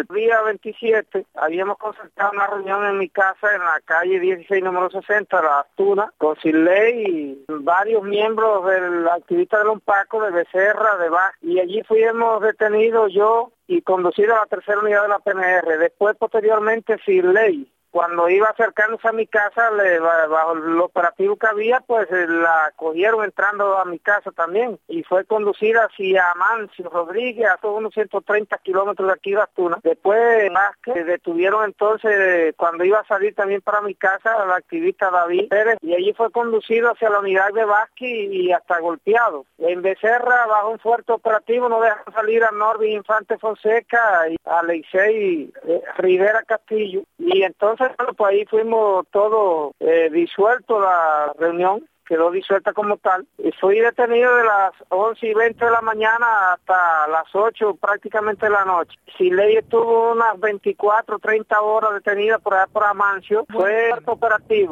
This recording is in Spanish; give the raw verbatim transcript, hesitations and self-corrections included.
el día veintisiete habíamos concertado una reunión en mi casa en la calle dieciséis, número sesenta, La Tuna, con Siley y varios miembros del activista del Unpaco, de Becerra, de Vázquez, y allí fuimos detenidos yo y conducido a la tercera unidad de la P N R. Después, posteriormente, Siley, cuando iba acercándose a mi casa, le, bajo el operativo que había, pues la cogieron entrando a mi casa también y fue conducida hacia Amancio Rodríguez, a todos unos ciento treinta kilómetros de aquí de Astuna. Después Vázquez detuvieron entonces cuando iba a salir también para mi casa al activista David Pérez, y allí fue conducido hacia la unidad de Vázquez y hasta golpeado. En Becerra, bajo un fuerte operativo, no dejan salir a Norby Infante Fonseca y a Leisei eh, Rivera Castillo, y entonces bueno, pues ahí fuimos todos eh, disueltos, la reunión quedó disuelta como tal, y fui detenido de las once y veinte de la mañana hasta las ocho prácticamente de la noche. Siley estuvo unas veinticuatro, treinta horas detenida por allá por Amancio, fue operativo.